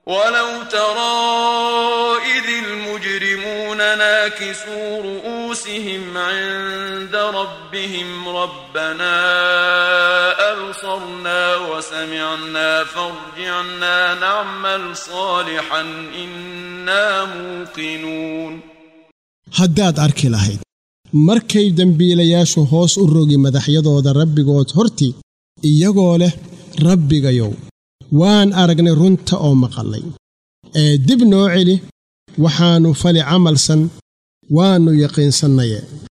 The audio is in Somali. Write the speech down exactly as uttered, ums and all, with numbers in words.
ولو ترى إذ المجرمون ناكسوا رؤوسهم عند ربهم ربنا أبصرنا وسمعنا فارجعنا نعمل صالحا إنا موقنون haddaad arki lahayd markay dambiilayaashu hoos u rogi madaxyadooda rabbigood hortii iyagoo leh rabbigayow waan aragnay runta oo maqalay ee dib noo celi waxaanu fali camalsan waanu yaqiinsannaye